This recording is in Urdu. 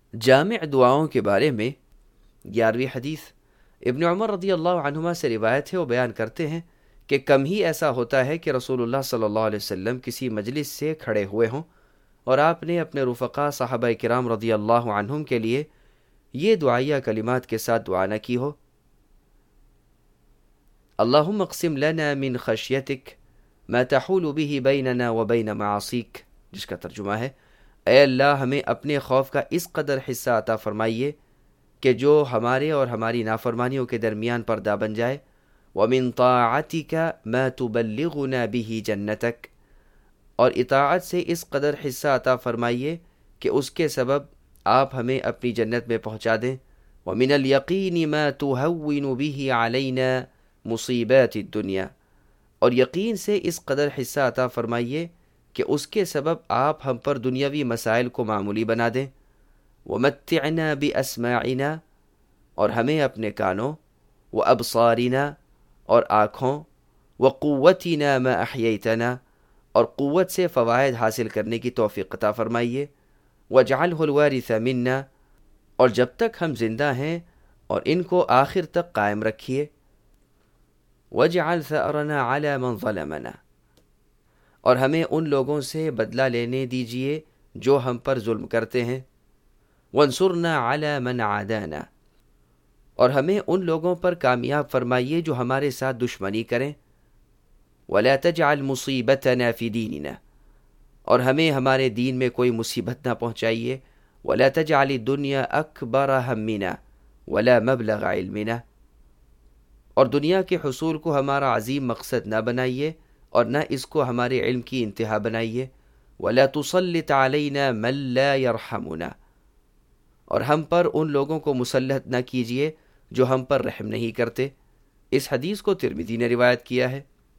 جامع دعاؤں کے بارے میں 11ویں حدیث ابن عمر رضی اللہ عنہما سے روایت ہے، وہ بیان کرتے ہیں کہ کم ہی ایسا ہوتا ہے کہ رسول اللہ صلی اللہ علیہ وسلم کسی مجلس سے کھڑے ہوئے ہوں اور آپ نے اپنے رفقا صحابہ کرام رضی اللہ عنہم کے لیے یہ دعائیہ کلمات کے ساتھ دعا نہ کی ہو: اللہم اقسم لنا من خشیتک ما تحول به بیننا وبین معاصیک، جس کا ترجمہ ہے: اے اللہ ہمیں اپنے خوف کا اس قدر حصہ عطا فرمائیے کہ جو ہمارے اور ہماری نافرمانیوں کے درمیان پردہ بن جائے، وَمِن طَاعَتِكَ مَا تُبَلِّغُنَا بِهِ جَنَّتَكَ، اور اطاعت سے اس قدر حصہ عطا فرمائیے کہ اس کے سبب آپ ہمیں اپنی جنت میں پہنچا دیں، وَمِنَ الْيَقِينِ مَا تُهَوِّنُ بِهِ عَلَيْنَا مُصِيبَاتِ الدُّنْيَا، اور یقین سے اس قدر حصہ عطا فرمائیے کہ اس کے سبب آپ ہم پر دنیاوی مسائل کو معمولی بنا دیں، وَمَتِّعْنَا بِأَسْمَاعِنَا، اور ہمیں اپنے کانوں، وَأَبْصَارِنَا، اور آنکھوں، وَقُوَّتِنَا مَا أَحْيَيْتَنَا، اور قوت سے فوائد حاصل کرنے کی توفیق عطا فرمائیے، وَاجْعَلْهُ الْوَارِثَ مِنَّا، اور جب تک ہم زندہ ہیں اور ان کو آخر تک قائم رکھیے، وَاجْعَلْ ثَأْرَنَا عَلَى مَنْ ظَلَمَنَا، اور ہمیں ان لوگوں سے بدلہ لینے دیجیے جو ہم پر ظلم کرتے ہیں، وَانْصُرْنَا عَلَى مَنْ عَادَانَا، اور ہمیں ان لوگوں پر کامیاب فرمائیے جو ہمارے ساتھ دشمنی کریں، وَلَا تَجْعَلْ مُصِيبَتَنَا فِي دِينِنَا، اور ہمیں ہمارے دین میں کوئی مصیبت نہ پہنچائیے، وَلَا تَجْعَلِ الدُّنْيَا أَكْبَرَ هَمِّنَا وَلَا مَبْلَغَ عِلْمِنَا، اور دنیا کے حصول کو ہمارا عظیم مقصد نہ بنائیے اور نہ اس کو ہمارے علم کی انتہا بنائیے، وَلَا تُسَلِّطْ عَلَيْنَا مَن لَا يَرْحَمُنَا، اور ہم پر ان لوگوں کو مسلط نہ کیجیے جو ہم پر رحم نہیں کرتے۔ اس حدیث کو ترمذی نے روایت کیا ہے۔